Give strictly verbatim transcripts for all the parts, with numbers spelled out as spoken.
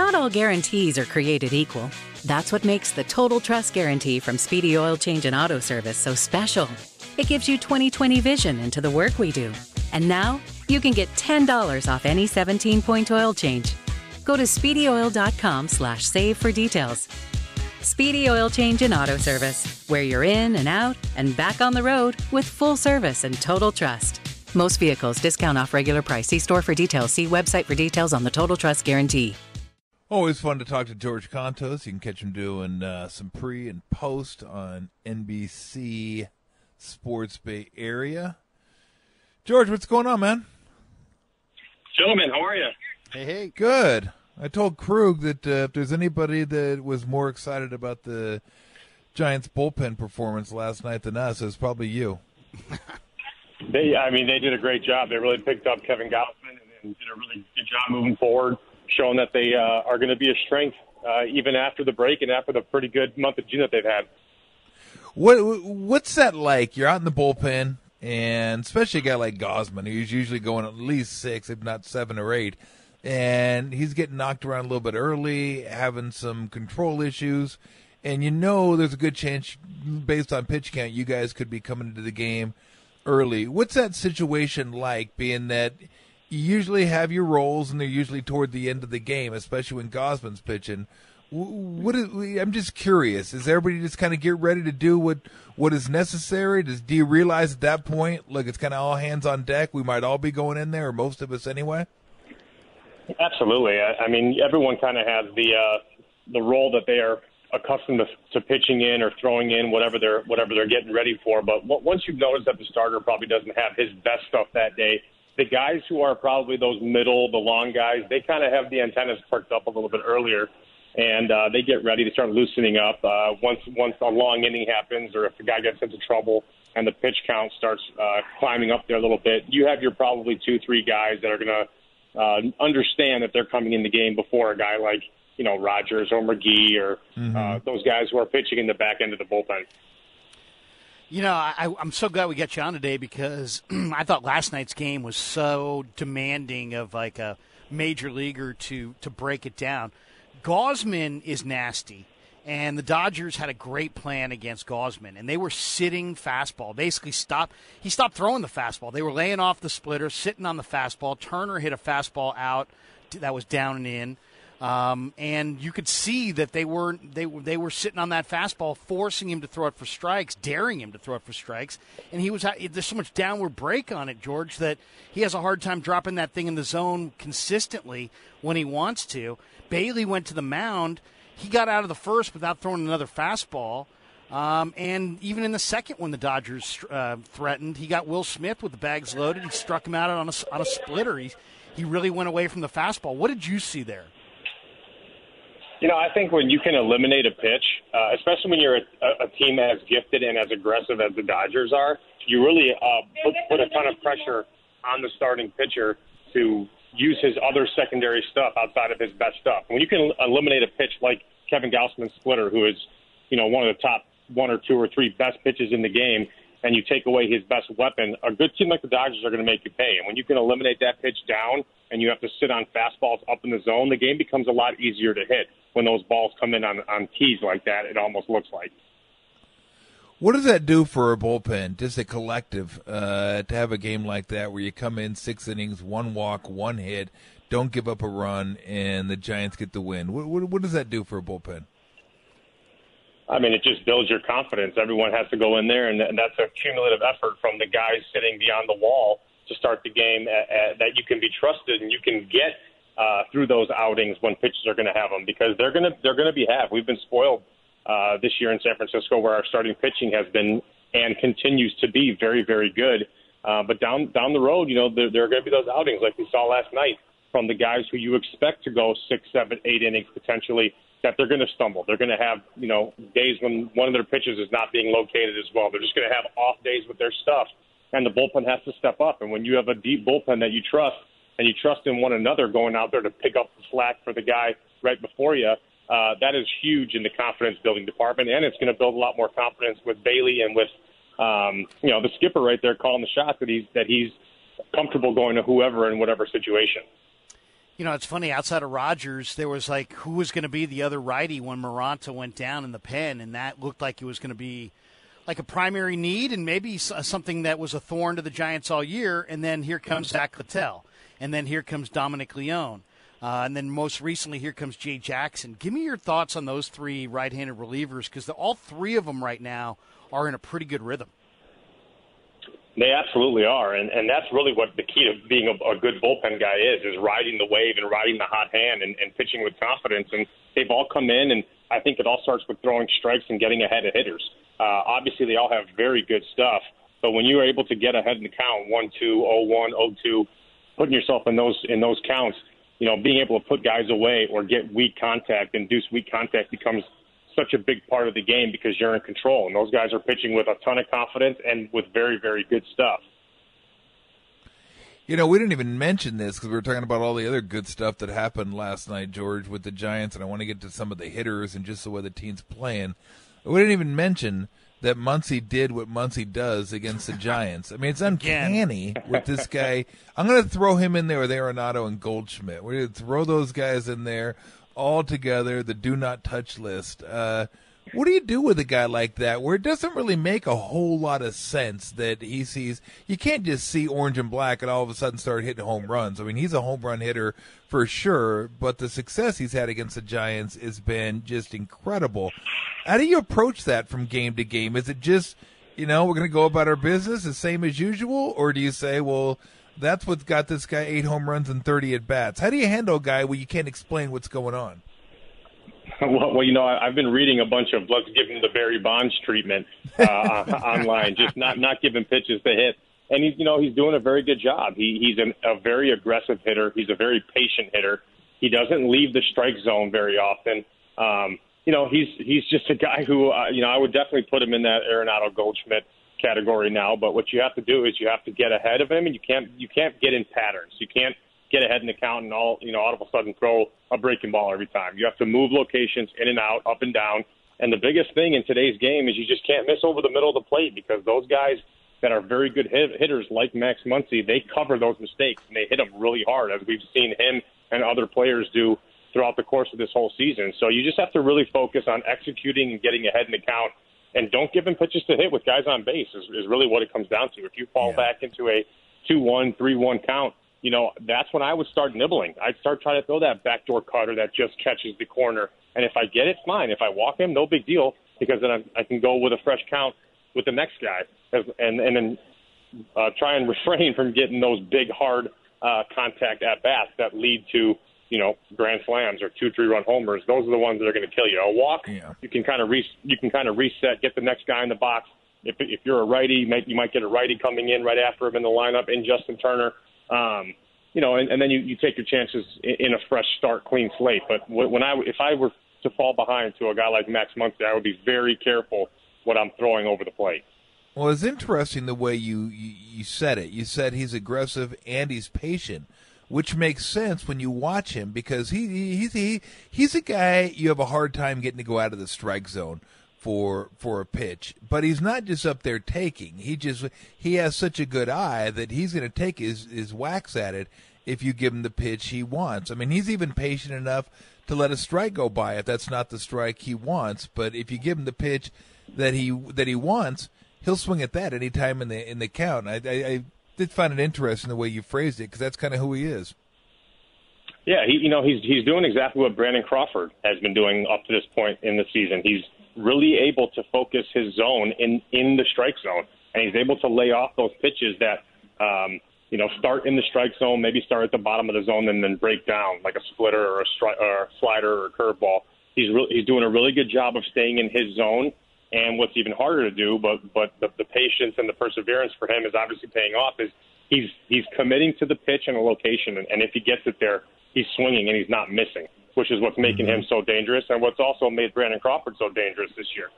Not all guarantees are created equal. That's what makes the Total Trust Guarantee from Speedy Oil Change and Auto Service so special. It gives you twenty twenty vision into the work we do. And now, you can get ten dollars off any seventeen-point oil change. Go to speedyoil.com slash save for details. Speedy Oil Change and Auto Service, where you're in and out and back on the road with full service and total trust. Most vehicles, discount off regular price. See store for details. See website for details on the Total Trust Guarantee. Always fun to talk to George Contos. You can catch him doing uh, some pre and post on N B C Sports Bay Area. George, what's going on, man? Gentlemen, how are you? Hey, hey. Good. I told Krug that uh, if there's anybody that was more excited about the Giants bullpen performance last night than us, it was probably you. They, I mean, they did a great job. They really picked up Kevin Gausman and, and did a really good job moving forward, showing that they uh, are going to be a strength uh, even after the break and after the pretty good month of June that they've had. What What's that like? You're out in the bullpen, and especially a guy like Gausman, who's usually going at least six, if not seven or eight, and he's getting knocked around a little bit early, having some control issues, and you know there's a good chance, based on pitch count, you guys could be coming into the game early. What's that situation like, being that you usually have your roles and they're usually toward the end of the game, especially when Gausman's pitching? What is, I'm just curious. Is everybody just kind of get ready to do what, what is necessary? Does, do you realize at that point, look, it's kind of all hands on deck? We might all be going in there, or most of us anyway? Absolutely. I, I mean, everyone kind of has the uh, the role that they are accustomed to, to pitching in or throwing in, whatever they're whatever they're getting ready for. But once you've noticed that the starter probably doesn't have his best stuff that day, the guys who are probably those middle, the long guys, they kind of have the antennas perked up a little bit earlier. And uh, they get ready to start loosening up uh, once once a long inning happens, or if the guy gets into trouble and the pitch count starts uh, climbing up there a little bit. You have your probably two, three guys that are going to uh, understand that they're coming in the game before a guy like, you know, Rogers or McGee or mm-hmm. uh, those guys who are pitching in the back end of the bullpen. You know, I, I'm so glad we got you on today, because I thought last night's game was so demanding of like a major leaguer to to break it down. Gausman is nasty, and the Dodgers had a great plan against Gausman, and they were sitting fastball. Basically, stop. he stopped throwing the fastball. They were laying off the splitter, sitting on the fastball. Turner hit a fastball out that was down and in, um, and you could see that they were they they were sitting on that fastball, forcing him to throw it for strikes, daring him to throw it for strikes, and he was there's so much downward break on it, George, that he has a hard time dropping that thing in the zone consistently when he wants to. Bailey went to the mound. He got out of the first without throwing another fastball. Um, and even in the second, when the Dodgers uh, threatened, he got Will Smith with the bags loaded. He struck him out on a, on a splitter. He, he really went away from the fastball. What did you see there? You know, I think when you can eliminate a pitch, uh, especially when you're a, a team as gifted and as aggressive as the Dodgers are, you really uh, put, put a ton of pressure on the starting pitcher to use his other secondary stuff outside of his best stuff. When you can eliminate a pitch like Kevin Gausman's splitter, who is, you know, one of the top one or two or three best pitches in the game, and you take away his best weapon, a good team like the Dodgers are going to make you pay. And when you can eliminate that pitch down and you have to sit on fastballs up in the zone, the game becomes a lot easier to hit when those balls come in on, on tees like that, it almost looks like. What does that do for a bullpen, just a collective, uh, to have a game like that where you come in six innings, one walk, one hit, don't give up a run, and the Giants get the win? What, what, what does that do for a bullpen? I mean, it just builds your confidence. Everyone has to go in there, and that's a cumulative effort from the guys sitting beyond the wall to start the game at, at, that you can be trusted and you can get uh, through those outings when pitchers are going to have them, because they're going to they're going to be have. We've been spoiled uh, this year in San Francisco, where our starting pitching has been and continues to be very, very good. Uh, but down down the road, you know, there, there are going to be those outings like we saw last night from the guys who you expect to go six, seven, eight innings potentially, that they're going to stumble. They're going to have, you know, days when one of their pitches is not being located as well. They're just going to have off days with their stuff, and the bullpen has to step up. And when you have a deep bullpen that you trust, and you trust in one another going out there to pick up the slack for the guy right before you, uh, that is huge in the confidence-building department, and it's going to build a lot more confidence with Bailey and with, um, you know, the skipper right there calling the shots that he's that he's comfortable going to whoever in whatever situation. You know, it's funny, outside of Rogers, there was like, who was going to be the other righty when Maranta went down in the pen, and that looked like it was going to be like a primary need and maybe something that was a thorn to the Giants all year, and then here comes Zach Littell, and then here comes Dominic Leone, uh, and then most recently here comes Jay Jackson. Give me your thoughts on those three right-handed relievers, because all three of them right now are in a pretty good rhythm. They absolutely are, and, and that's really what the key to being a, a good bullpen guy is, is riding the wave and riding the hot hand and, and pitching with confidence. And they've all come in, and I think it all starts with throwing strikes and getting ahead of hitters. Uh, obviously, they all have very good stuff, but when you're able to get ahead in the count, one two, oh one, oh two, putting yourself in those in those counts, you know, being able to put guys away or get weak contact, induce weak contact becomes such a big part of the game because you're in control. And those guys are pitching with a ton of confidence and with very, very good stuff. You know, we didn't even mention this because we were talking about all the other good stuff that happened last night, George, with the Giants, and I want to get to some of the hitters and just the way the team's playing. We didn't even mention that Muncy did what Muncy does against the Giants. I mean, it's uncanny with this guy. I'm going to throw him in there with Arenado and Goldschmidt. We're going to throw those guys in there all together, the do not touch list. Uh, what do you do with a guy like that where it doesn't really make a whole lot of sense that he sees? You can't just see orange and black and all of a sudden start hitting home runs. I mean, he's a home run hitter for sure, but the success he's had against the Giants has been just incredible. How do you approach that from game to game? Is it just, you know, we're going to go about our business the same as usual, or do you say, well, that's what's got this guy eight home runs and thirty at-bats? How do you handle a guy where you can't explain what's going on? Well, well, you know, I've been reading a bunch of let's give him the Barry Bonds treatment uh, online, just not, not giving pitches to hit. And, he's, you know, he's doing a very good job. He, he's an, a very aggressive hitter. He's a very patient hitter. He doesn't leave the strike zone very often. Um, you know, he's he's just a guy who, uh, you know, I would definitely put him in that Arenado Goldschmidt category now. But what you have to do is you have to get ahead of him, and you can't you can't get in patterns. You can't get ahead in the count and all, you know, all of a sudden throw a breaking ball every time. You have to move locations in and out, up and down. And the biggest thing in today's game is you just can't miss over the middle of the plate, because those guys that are very good hit- hitters like Max Muncy, they cover those mistakes and they hit them really hard, as we've seen him and other players do throughout the course of this whole season. So you just have to really focus on executing and getting ahead in the count, and don't give him pitches to hit with guys on base is, is really what it comes down to. If you fall yeah. back into a two one, three one count, you know, that's when I would start nibbling. I'd start trying to throw that backdoor cutter that just catches the corner. And if I get it, fine. If I walk him, no big deal, because then I, I can go with a fresh count with the next guy, and, and then uh, try and refrain from getting those big, hard uh, contact at-bats that lead to, you know, grand slams or two, three-run homers. Those are the ones that are going to kill you. A walk, yeah. you can kind of re- you can kind of reset, get the next guy in the box. If, if you're a righty, you might, you might get a righty coming in right after him in the lineup in Justin Turner. Um, you know, and, and then you, you take your chances in, in a fresh start, clean slate. But when I, if I were to fall behind to a guy like Max Muncy, I would be very careful what I'm throwing over the plate. Well, it's interesting the way you, you, you said it. You said he's aggressive and he's patient, which makes sense when you watch him, because he, he he's he, he's a guy you have a hard time getting to go out of the strike zone for for a pitch, but he's not just up there taking. He just he has such a good eye that he's going to take his his whacks at it if you give him the pitch he wants. I mean, he's even patient enough to let a strike go by if that's not the strike he wants. But if you give him the pitch that he that he wants, he'll swing at that any time in the in the count. I, I, I did find it interesting the way you phrased it, because that's kind of who he is. Yeah, he, you know, he's he's doing exactly what Brandon Crawford has been doing up to this point in the season. He's really able to focus his zone in, in the strike zone, and he's able to lay off those pitches that, um, you know, start in the strike zone, maybe start at the bottom of the zone and then break down like a splitter or a, stri- or a slider or a curveball. He's re- he's doing a really good job of staying in his zone. And what's even harder to do, but but the, the patience and the perseverance for him is obviously paying off, is he's he's committing to the pitch and the location, and, and if he gets it there, he's swinging and he's not missing, which is what's making mm-hmm. him so dangerous, and what's also made Brandon Crawford so dangerous this year.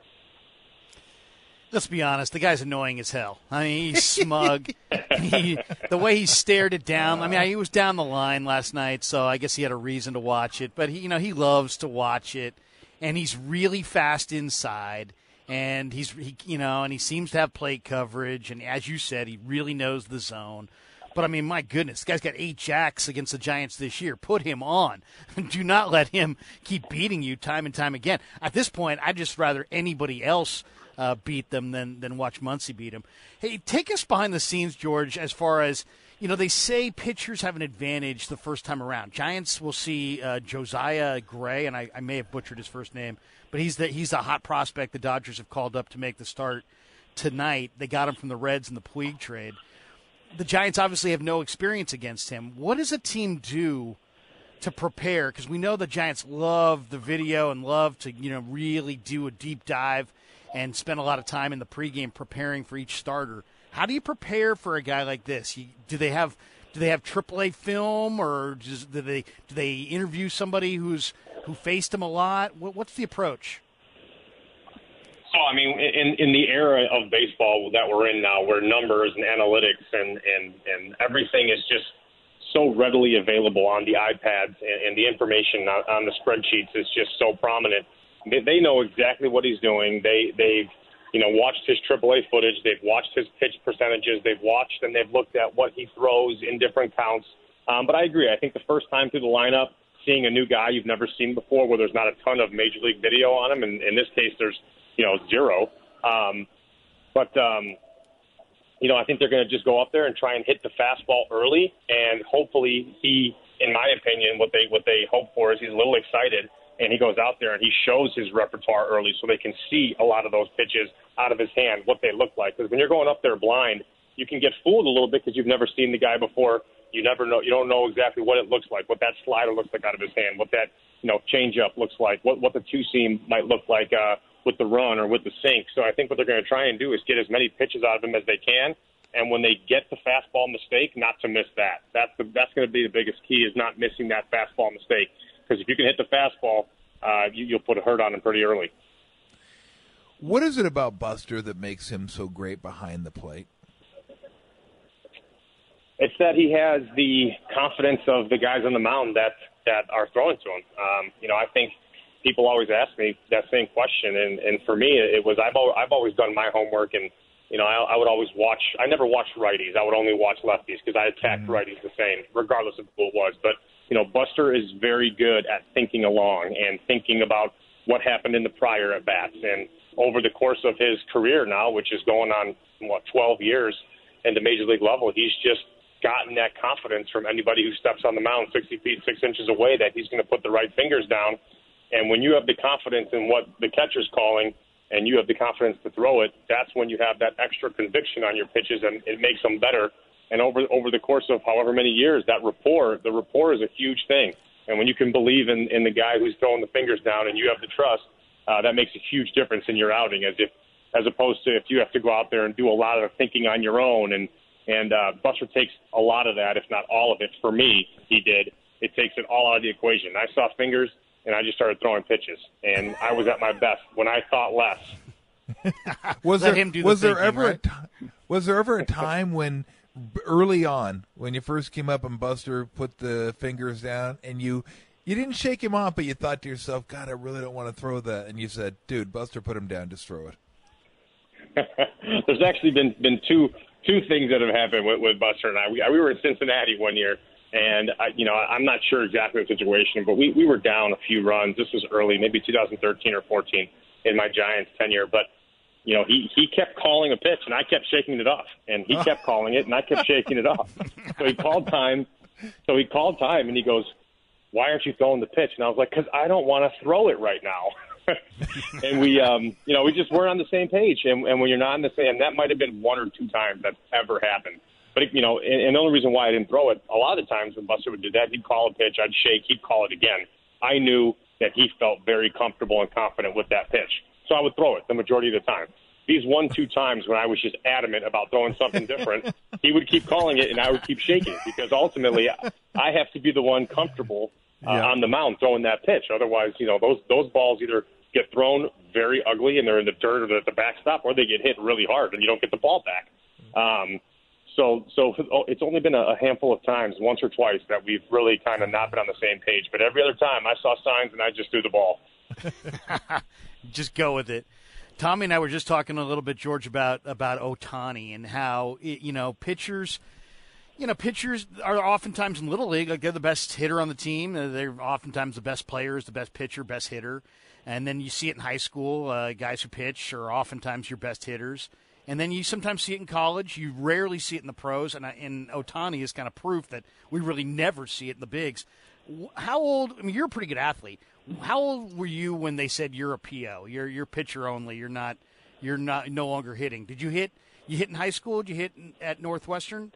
Let's be honest, the guy's annoying as hell. I mean, he's smug. he, the way he stared it down. I mean, he was down the line last night, so I guess he had a reason to watch it. But he, you know, he loves to watch it, and he's really fast inside. And he's, he, you know, and he seems to have plate coverage. And as you said, he really knows the zone. But, I mean, my goodness, this guy's got eight jacks against the Giants this year. Put him on. Do not let him keep beating you time and time again. At this point, I'd just rather anybody else uh, beat them than, than watch Muncy beat him. Hey, take us behind the scenes, George, as far as, you know, they say pitchers have an advantage the first time around. Giants will see uh, Josiah Gray, and I, I may have butchered his first name, but he's the, he's the hot prospect the Dodgers have called up to make the start tonight. They got him from the Reds in the Puig trade. The Giants obviously have no experience against him. What does a team do to prepare? Because we know the Giants love the video and love to, you know, really do a deep dive and spend a lot of time in the pregame preparing for each starter. How do you prepare for a guy like this? You, do they have do they have triple A film, or does, do they do they interview somebody who's who faced him a lot? What, what's the approach? So, I mean, in, in the era of baseball that we're in now, where numbers and analytics and, and, and everything is just so readily available on the iPads, and, and the information on, on the spreadsheets is just so prominent, they, they know exactly what he's doing. They, they've, you know, watched his triple A footage. They've watched his pitch percentages. They've watched and they've looked at what he throws in different counts. Um, but I agree. I think the first time through the lineup, seeing a new guy you've never seen before, where there's not a ton of Major League video on him, and in this case there's, you know, zero. Um, but, um, you know, I think they're going to just go up there and try and hit the fastball early, and hopefully he, in my opinion, what they what they hope for is he's a little excited, and he goes out there and he shows his repertoire early so they can see a lot of those pitches out of his hand, what they look like. Because when you're going up there blind, you can get fooled a little bit because you've never seen the guy before. You never know. You don't know exactly what it looks like, what that slider looks like out of his hand, what that, you know, changeup looks like, what what the two seam might look like uh, with the run or with the sink. So I think what they're going to try and do is get as many pitches out of him as they can, and when they get the fastball mistake, not to miss that. That's the, that's going to be the biggest key, is not missing that fastball mistake. Because if you can hit the fastball, uh, you, you'll put a hurt on him pretty early. What is it about Buster that makes him so great behind the plate? It's that he has the confidence of the guys on the mound that, that are throwing to him. Um, you know, I think people always ask me that same question, and, and for me, it was I've always, I've always done my homework, and you know, I, I would always watch. I never watched righties. I would only watch lefties because I attacked mm-hmm. righties the same, regardless of who it was. But you know, Buster is very good at thinking along and thinking about what happened in the prior at bats, and over the course of his career now, which is going on what twelve years in the major league level, he's just gotten that confidence from anybody who steps on the mound sixty feet, six inches away, that he's going to put the right fingers down. And when you have the confidence in what the catcher's calling and you have the confidence to throw it, that's when you have that extra conviction on your pitches, and it makes them better. And over over the course of however many years, that rapport, the rapport is a huge thing. And when you can believe in, in the guy who's throwing the fingers down and you have the trust, uh, that makes a huge difference in your outing, as if as opposed to if you have to go out there and do a lot of thinking on your own. And, and uh, Buster takes a lot of that, if not all of it. For me, he did. It takes it all out of the equation. I saw fingers, and I just started throwing pitches, and I was at my best when I thought less. was Let there, him do the was there thinking, ever right? a t- was there ever a time when early on, when you first came up and Buster put the fingers down, and you you didn't shake him off, but you thought to yourself, God, I really don't want to throw that, and you said, dude, Buster put him down, just throw it? There's actually been been two two things that have happened with, with Buster and I. We, we were in Cincinnati one year. And, I, you know, I'm not sure exactly the situation, but we, we were down a few runs. This was early, maybe two thousand thirteen or fourteen in my Giants tenure. But, you know, he, he kept calling a pitch, and I kept shaking it off. And he kept calling it, and I kept shaking it off. So he called time. So he called time, and he goes, why aren't you throwing the pitch? And I was like, because I don't want to throw it right now. and we, um, you know, we just weren't on the same page. And, and when you're not on the same, and that might have been one or two times that's ever happened. But, you know, and, and the only reason why I didn't throw it, a lot of the times when Buster would do that, he'd call a pitch, I'd shake, he'd call it again. I knew that he felt very comfortable and confident with that pitch. So I would throw it the majority of the time. These one, two times when I was just adamant about throwing something different, he would keep calling it and I would keep shaking it, because ultimately I have to be the one comfortable uh, yeah. on the mound throwing that pitch. Otherwise, you know, those those balls either get thrown very ugly and they're in the dirt or the backstop, or they get hit really hard and you don't get the ball back. Um So, so it's only been a handful of times, once or twice, that we've really kind of not been on the same page. But every other time, I saw signs and I just threw the ball. Just go with it. Tommy and I were just talking a little bit, George, about about Ohtani and how, you know, pitchers, you know, pitchers are oftentimes in Little League, like they're the best hitter on the team. They're oftentimes the best players, the best pitcher, best hitter. And then you see it in high school. Uh, guys who pitch are oftentimes your best hitters. And then you sometimes see it in college. You rarely see it in the pros. And, and Ohtani is kind of proof that we really never see it in the bigs. How old – I mean, you're a pretty good athlete. How old were you when they said you're a P O? You're you're pitcher only. You're not you're not no longer hitting. Did you hit you hit in high school? Did you hit at Northwestern?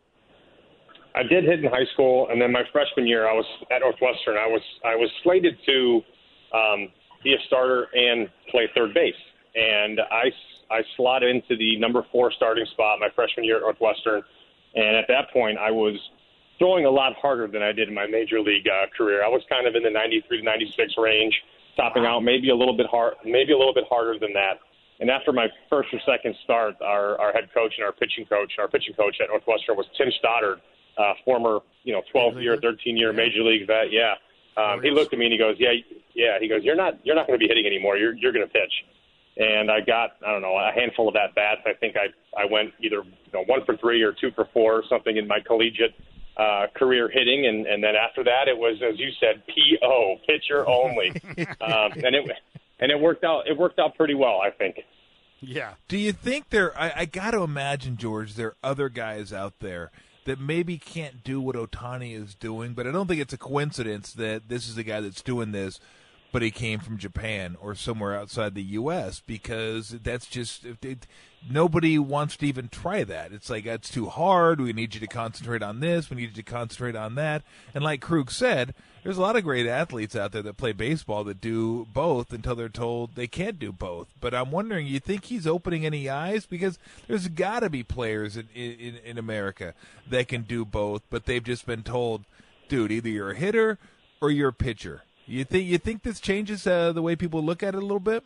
I did hit in high school, and then my freshman year I was at Northwestern. I was I was slated to um, be a starter and play third base, and I I slotted into the number four starting spot my freshman year at Northwestern, and at that point I was throwing a lot harder than I did in my major league uh, career. I was kind of in the ninety-three to ninety-six range, topping out maybe a little bit hard, maybe a little bit harder than that. And after my first or second start, our, our head coach and our pitching coach, our pitching coach at Northwestern was Tim Stoddard, uh, former, you know, twelve-year, thirteen-year major league vet. Yeah, um, he looked at me and he goes, "Yeah, yeah." He goes, "You're not, you're not going to be hitting anymore. You're, you're going to pitch." And I got, I don't know, a handful of at bats. I think I, I went either you know, one for three or two for four or something in my collegiate Uh, career hitting, and, and then after that it was, as you said, P O, pitcher only, um, and it and it worked out. It worked out pretty well, I think. Yeah. Do you think there? I, I got to imagine, George, there are other guys out there that maybe can't do what Ohtani is doing, but I don't think it's a coincidence that this is the guy that's doing this, but he came from Japan or somewhere outside the U S because that's just it, it, nobody wants to even try that. It's like, that's too hard. We need you to concentrate on this. We need you to concentrate on that. And like Krug said, there's a lot of great athletes out there that play baseball that do both until they're told they can't do both. But I'm wondering, you think he's opening any eyes? Because there's got to be players in, in, in America that can do both, but they've just been told, dude, either you're a hitter or you're a pitcher. You think you think this changes uh, the way people look at it a little bit?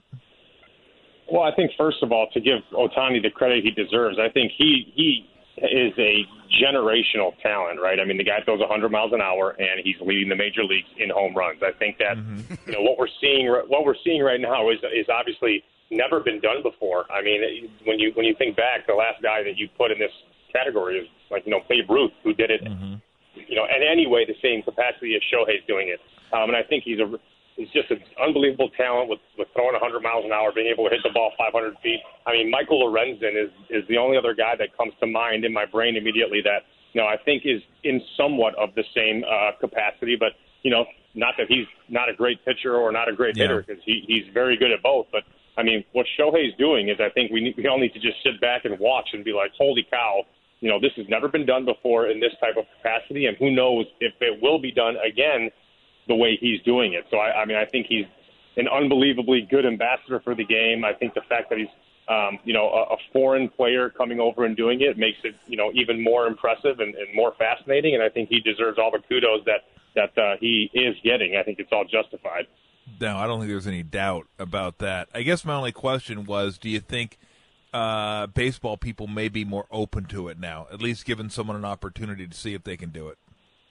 Well, I think first of all, to give Ohtani the credit he deserves, I think he he is a generational talent, right? I mean, the guy throws one hundred miles an hour, and he's leading the major leagues in home runs. I think that mm-hmm. you know what we're seeing what we're seeing right now is is obviously never been done before. I mean, when you when you think back, the last guy that you put in this category is like you know Babe Ruth, who did it, mm-hmm. you know, in any way the same capacity as Shohei's doing it. Um, and I think he's a he's just an unbelievable talent with, with throwing one hundred miles an hour, being able to hit the ball five hundred feet. I mean, Michael Lorenzen is, is the only other guy that comes to mind in my brain immediately that, you know, I think is in somewhat of the same uh, capacity. But, you know, not that he's not a great pitcher or not a great yeah. hitter, because he, he's very good at both. But, I mean, what Shohei's doing is I think we need, we all need to just sit back and watch and be like, holy cow, you know, this has never been done before in this type of capacity, and who knows if it will be done again the way he's doing it. So, I, I mean, I think he's an unbelievably good ambassador for the game. I think the fact that he's, um, you know, a, a foreign player coming over and doing it makes it, you know, even more impressive and, and more fascinating. And I think he deserves all the kudos that, that uh, he is getting. I think it's all justified. No, I don't think there's any doubt about that. I guess my only question was, do you think uh, baseball people may be more open to it now, at least giving someone an opportunity to see if they can do it?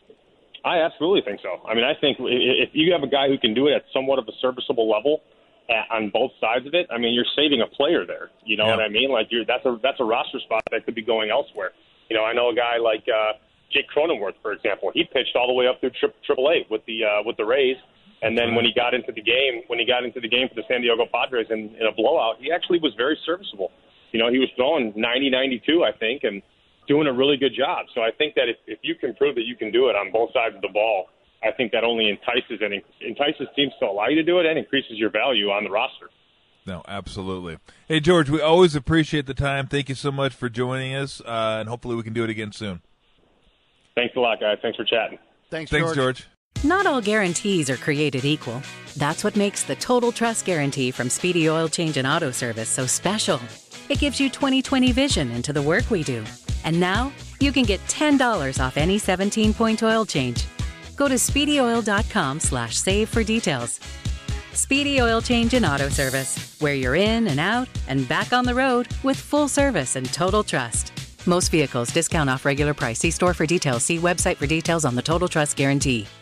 I absolutely think so. I mean, I think if you have a guy who can do it at somewhat of a serviceable level at, on both sides of it, I mean, you're saving a player there. You know yeah. what I mean? Like, you're, that's a that's a roster spot that could be going elsewhere. You know, I know a guy like uh, Jake Cronenworth, for example. He pitched all the way up through Triple A with the uh, with the Rays, and then right. when he got into the game, when he got into the game for the San Diego Padres in, in a blowout, he actually was very serviceable. You know, he was throwing ninety, ninety-two, I think, and doing a really good job. So I think that if, if you can prove that you can do it on both sides of the ball, I think that only entices and entices teams to allow you to do it and increases your value on the roster. No, absolutely. Hey, George, we always appreciate the time. Thank you so much for joining us, uh, and hopefully we can do it again soon. Thanks a lot, guys. Thanks for chatting. Thanks, Thanks George. George. Not all guarantees are created equal. That's what makes the Total Trust Guarantee from Speedy Oil Change and Auto Service so special. It gives you twenty twenty vision into the work we do. And now, you can get ten dollars off any seventeen-point oil change. Go to speedyoil.com slash save for details. Speedy Oil Change and Auto Service, where you're in and out and back on the road with full service and total trust. Most vehicles discount off regular price. See store for details. See website for details on the Total Trust Guarantee.